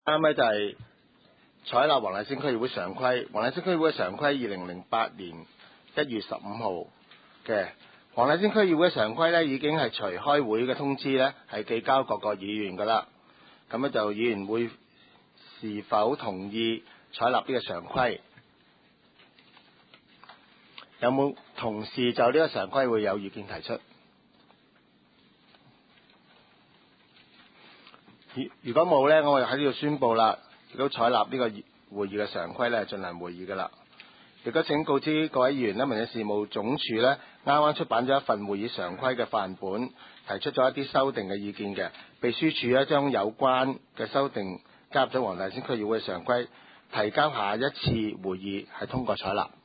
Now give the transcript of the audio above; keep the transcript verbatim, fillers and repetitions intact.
啱咧就係採納黃大仙區議會常規。黃大仙區議會常規二零零八年一月十五號嘅黃大仙區議會常規咧，已經係隨開會嘅通知咧，係寄交各個議員噶啦。咁咧就議員會是否同意採納呢個常規？有冇同事就呢個常規會有意見提出？如果冇呢，我哋喺呢度宣佈啦，亦都採納呢個會議嘅常規咧，進行會議噶啦。亦都請告知各位議員咧，民政事務總署咧啱啱出版咗一份會議常規嘅範本，提出咗一啲修訂嘅意見嘅。秘書處咧將有關嘅修訂加入咗黃大仙區議會嘅常規，提交下一次會議係通過採納。